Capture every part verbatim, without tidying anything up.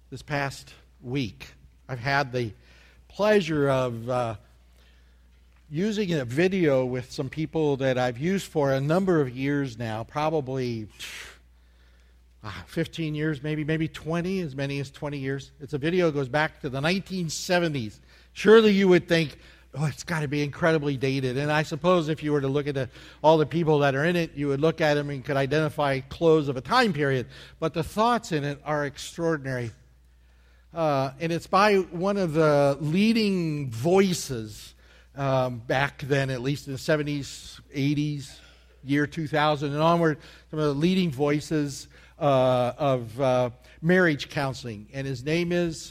this past week, I've had the pleasure of uh, using a video with some people that I've used for a number of years now, probably uh, fifteen years, maybe, maybe twenty, as many as twenty years. It's a video that goes back to the nineteen seventies. Surely you would think, oh, it's got to be incredibly dated. And I suppose if you were to look at the, all the people that are in it, you would look at them and could identify close of a time period. But the thoughts in it are extraordinary. Uh, and it's by one of the leading voices um, back then, at least in the seventies, eighties, year two thousand and onward, some of the leading voices uh, of uh, marriage counseling. And his name is...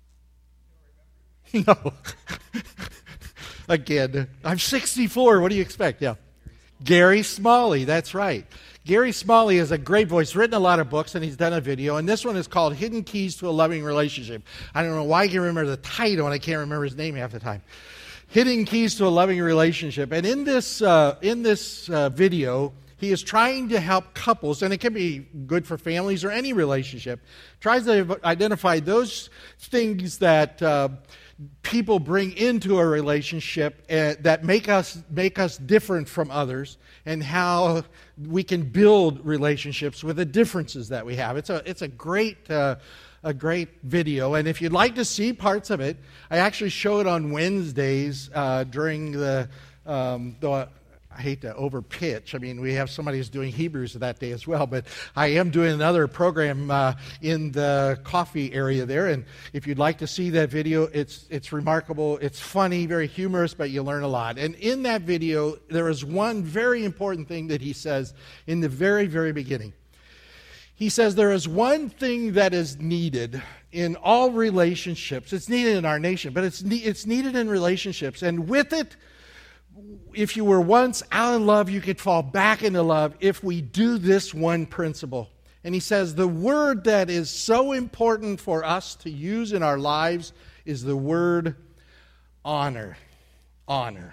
No. Again, I'm sixty-four. What do you expect? Yeah. Gary Smalley, that's right. Gary Smalley is a great voice, written a lot of books, and he's done a video, and this one is called Hidden Keys to a Loving Relationship. I don't know why I can remember the title, and I can't remember his name half the time. Hidden Keys to a Loving Relationship. And in this, uh, in this uh, video, he is trying to help couples, and it can be good for families or any relationship, tries to identify those things that uh, people bring into a relationship uh, that make us make us different from others, and how we can build relationships with the differences that we have. It's a it's a great uh, a great video, and if you'd like to see parts of it, I actually show it on Wednesdays uh, during the um, the. I hate to overpitch. I mean, we have somebody who's doing Hebrews that day as well, but I am doing another program uh, in the coffee area there, and if you'd like to see that video, it's it's remarkable. It's funny, very humorous, but you learn a lot. And in that video, there is one very important thing that he says in the very, very beginning. He says there is one thing that is needed in all relationships. It's needed in our nation, but it's ne- it's needed in relationships, and with it, if you were once out of love, you could fall back into love if we do this one principle. And he says the word that is so important for us to use in our lives is the word honor. Honor.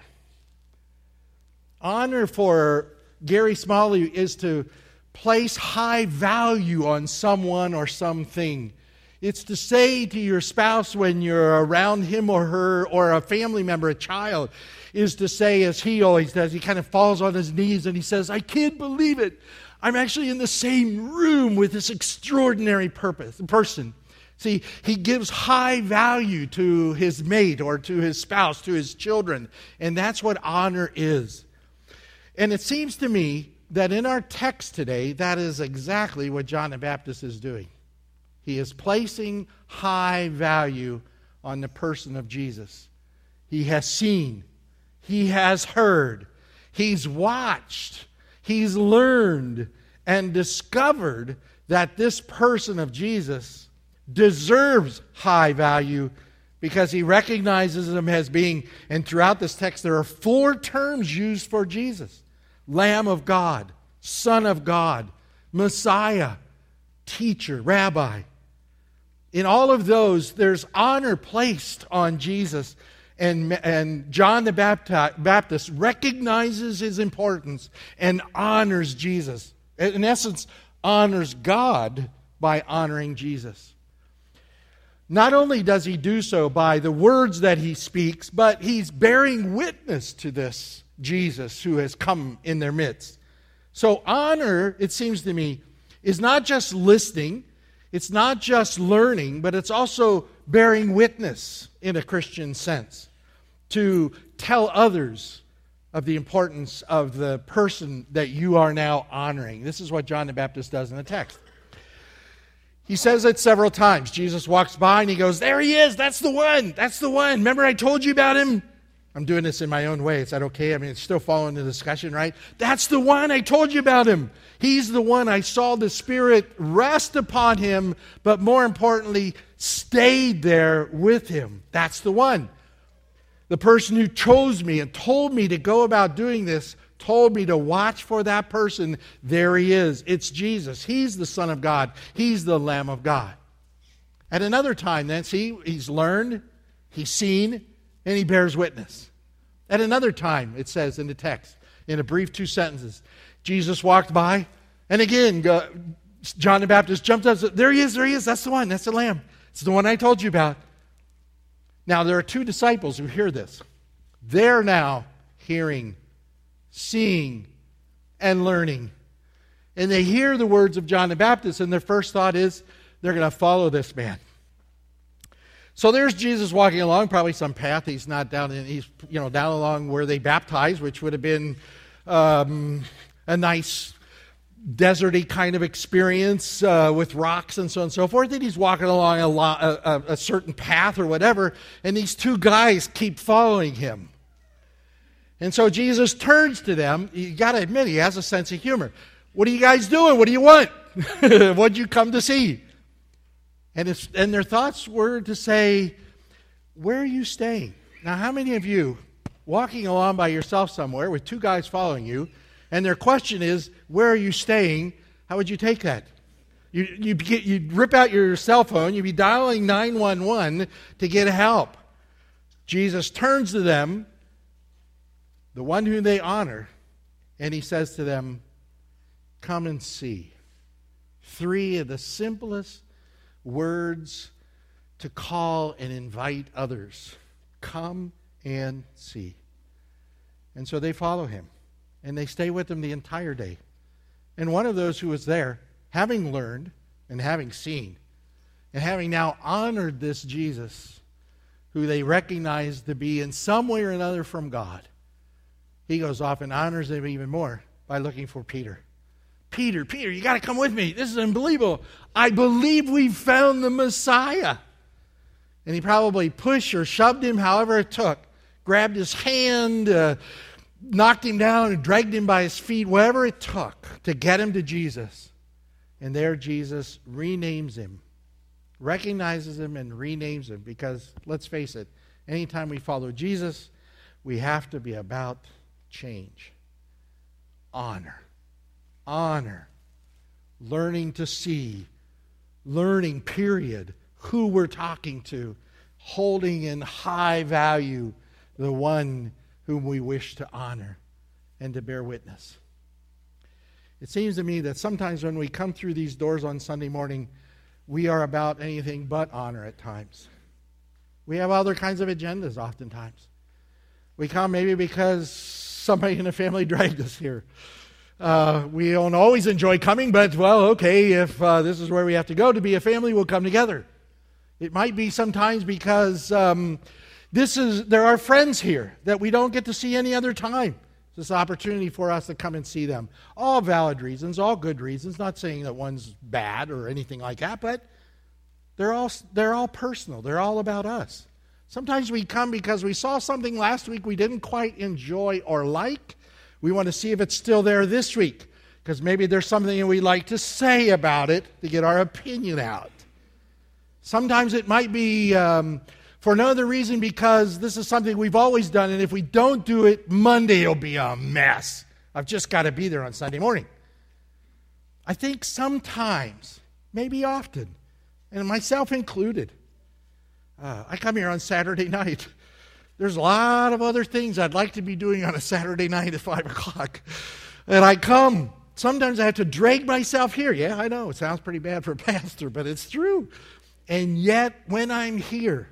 Honor for Gary Smalley is to place high value on someone or something. It's to say to your spouse when you're around him or her, or a family member, a child, is to say, as he always does, he kind of falls on his knees and he says, I can't believe it. I'm actually in the same room with this extraordinary purpose, person. See, he gives high value to his mate or to his spouse, to his children, and that's what honor is. And it seems to me that in our text today, that is exactly what John the Baptist is doing. He is placing high value on the person of Jesus. He has seen, he has heard, he's watched, he's learned and discovered that this person of Jesus deserves high value because he recognizes him as being, and throughout this text there are four terms used for Jesus: Lamb of God, Son of God, Messiah, Teacher, Rabbi. In all of those, there's honor placed on Jesus, and, and John the Baptist recognizes his importance and honors Jesus. In essence, honors God by honoring Jesus. Not only does he do so by the words that he speaks, but he's bearing witness to this Jesus who has come in their midst. So honor, it seems to me, is not just listening, it's not just learning, but it's also bearing witness in a Christian sense to tell others of the importance of the person that you are now honoring. This is what John the Baptist does in the text. He says it several times. Jesus walks by and he goes, there he is, that's the one, that's the one. Remember I told you about him? I'm doing this in my own way. Is that okay? I mean, it's still following the discussion, right? That's the one. I told you about him. He's the one. I saw the Spirit rest upon him, but more importantly, stayed there with him. That's the one. The person who chose me and told me to go about doing this, told me to watch for that person. There he is. It's Jesus. He's the Son of God. He's the Lamb of God. At another time then, see, he's learned, he's seen, and he bears witness. At another time, it says in the text, in a brief two sentences, Jesus walked by, and again, John the Baptist jumped up. There he is, there he is. That's the one. That's the Lamb. It's the one I told you about. Now, there are two disciples who hear this. They're now hearing, seeing, and learning. And they hear the words of John the Baptist, and their first thought is, they're going to follow this man. So there's Jesus walking along, probably some path. He's not down in, he's, you know, down along where they baptized, which would have been um, a nice deserty kind of experience uh, with rocks and so on and so forth. And he's walking along a, lo- a, a certain path or whatever, and these two guys keep following him. And so Jesus turns to them. You got to admit, he has a sense of humor. What are you guys doing? What do you want? What'd you come to see? And, it's, and their thoughts were to say, where are you staying? Now, how many of you walking along by yourself somewhere with two guys following you, and their question is, where are you staying? How would you take that? You, you get, you'd rip out your cell phone, you'd be dialing nine one one to get help. Jesus turns to them, the one whom they honor, and he says to them, come and see. Three of the simplest words to call and invite others. Come and see. And so they follow him. And they stay with him the entire day. And one of those who was there, having learned and having seen, and having now honored this Jesus, who they recognize to be in some way or another from God, he goes off and honors him even more by looking for Peter. Peter, Peter, you got to come with me. This is unbelievable. I believe we've found the Messiah. And he probably pushed or shoved him however it took, grabbed his hand, uh, knocked him down and dragged him by his feet, whatever it took to get him to Jesus. And there Jesus renames him, recognizes him and renames him, because let's face it, anytime we follow Jesus, we have to be about change. Honor. Honor. Learning to see. Learning, period, who we're talking to. Holding in high value the one whom we wish to honor and to bear witness. It seems to me that sometimes when we come through these doors on Sunday morning, we are about anything but honor at times. We have other kinds of agendas oftentimes. We come maybe because somebody in the family dragged us here. Uh, we don't always enjoy coming, but, well, okay, if uh, this is where we have to go to be a family, we'll come together. It might be sometimes because um, this is there are friends here that we don't get to see any other time. It's this opportunity for us to come and see them. All valid reasons, all good reasons. Not saying that one's bad or anything like that, but they're all they're all personal. They're all about us. Sometimes we come because we saw something last week we didn't quite enjoy or like. We want to see if it's still there this week, because maybe there's something we'd like to say about it to get our opinion out. Sometimes it might be um, for no other reason because this is something we've always done, and if we don't do it, Monday will be a mess. I've just got to be there on Sunday morning. I think sometimes, maybe often, and myself included, uh, I come here on Saturday night. There's a lot of other things I'd like to be doing on a Saturday night at five o'clock. And I come. Sometimes I have to drag myself here. Yeah, I know. It sounds pretty bad for a pastor, but it's true. And yet, when I'm here,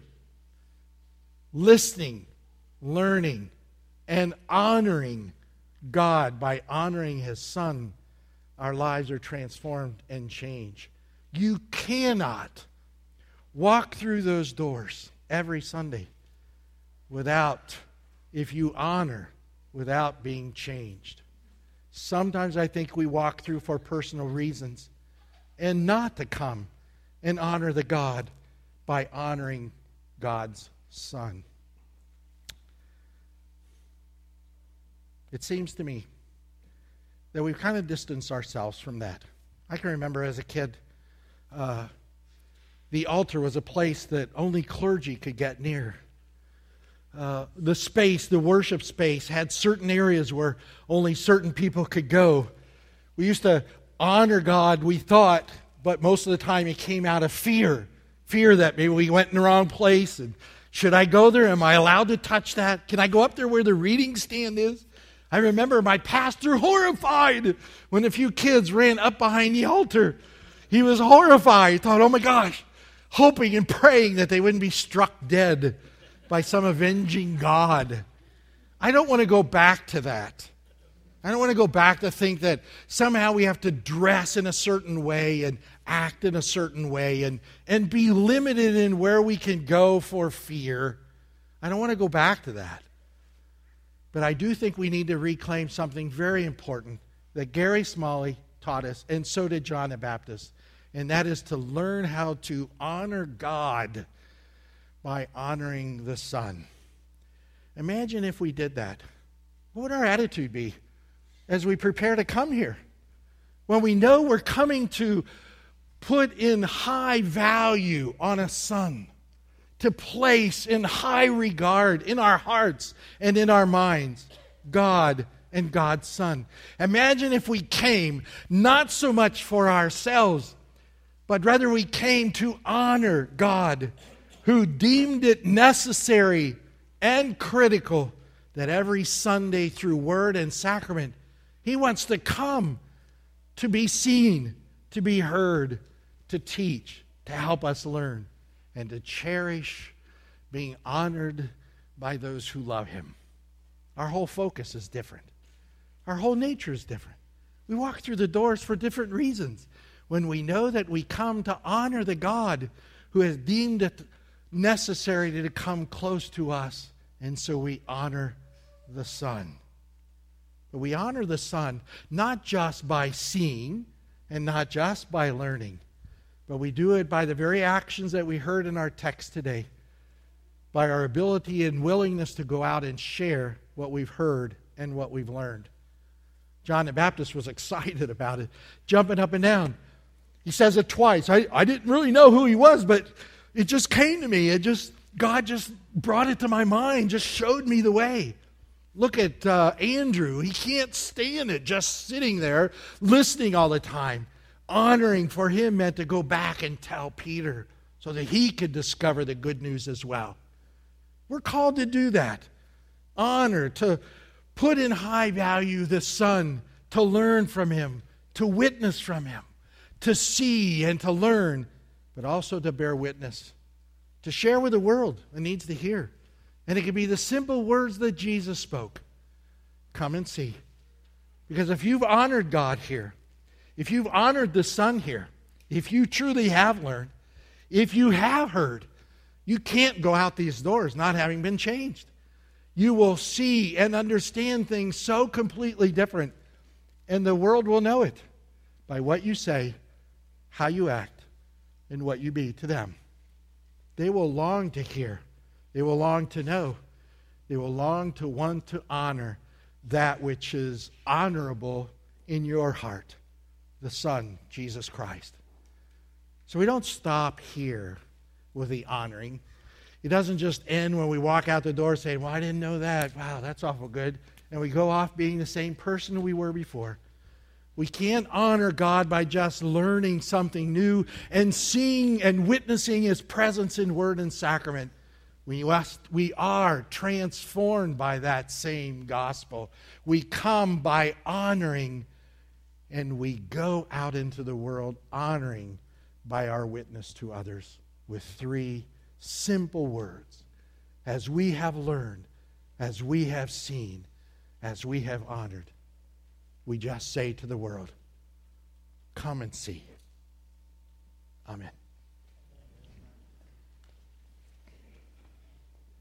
listening, learning, and honoring God by honoring His Son, our lives are transformed and changed. You cannot walk through those doors every Sunday without, if you honor, without being changed. Sometimes I think we walk through for personal reasons and not to come and honor the God by honoring God's Son. It seems to me that we've kind of distanced ourselves from that. I can remember as a kid, uh, the altar was a place that only clergy could get near. Uh, the space, the worship space, had certain areas where only certain people could go. We used to honor God, we thought, but most of the time it came out of fear. Fear that maybe we went in the wrong place. And should I go there? Am I allowed to touch that? Can I go up there where the reading stand is? I remember my pastor horrified when a few kids ran up behind the altar. He was horrified. He thought, oh my gosh, hoping and praying that they wouldn't be struck dead by some avenging God. I don't want to go back to that. I don't want to go back to think that somehow we have to dress in a certain way and act in a certain way and, and be limited in where we can go for fear. I don't want to go back to that. But I do think we need to reclaim something very important that Gary Smalley taught us, and so did John the Baptist, and that is to learn how to honor God by honoring the Son. Imagine if we did that. What would our attitude be as we prepare to come here? When we know we're coming to put in high value on a Son, to place in high regard in our hearts and in our minds, God and God's Son. Imagine if we came not so much for ourselves, but rather we came to honor God, who deemed it necessary and critical that every Sunday through word and sacrament, He wants to come to be seen, to be heard, to teach, to help us learn, and to cherish being honored by those who love Him. Our whole focus is different. Our whole nature is different. We walk through the doors for different reasons. When we know that we come to honor the God who has deemed it necessary to come close to us, and so we honor the Son. But we honor the Son not just by seeing and not just by learning, but we do it by the very actions that we heard in our text today, by our ability and willingness to go out and share what we've heard and what we've learned. John the Baptist was excited about it, jumping up and down. He says it twice. I, I didn't really know who he was, but it just came to me. It just God just brought it to my mind, just showed me the way. Look at uh, Andrew. He can't stand it just sitting there listening all the time. Honoring for him meant to go back and tell Peter so that he could discover the good news as well. We're called to do that. Honor, to put in high value the Son, to learn from Him, to witness from Him, to see and to learn, but also to bear witness, to share with the world that needs to hear. And it can be the simple words that Jesus spoke. Come and see. Because if you've honored God here, if you've honored the Son here, if you truly have learned, if you have heard, you can't go out these doors not having been changed. You will see and understand things so completely different, and the world will know it by what you say, how you act, and what you be to them. They will long to hear. They will long to know. They will long to want to honor that which is honorable in your heart, the Son, Jesus Christ. So we don't stop here with the honoring. It doesn't just end when we walk out the door saying, well, I didn't know that. Wow, that's awful good. And we go off being the same person we were before. We can't honor God by just learning something new and seeing and witnessing His presence in word and sacrament. We, must, we are transformed by that same gospel. We come by honoring, and we go out into the world honoring by our witness to others with three simple words. As we have learned, as we have seen, as we have honored, we just say to the world, come and see. Amen.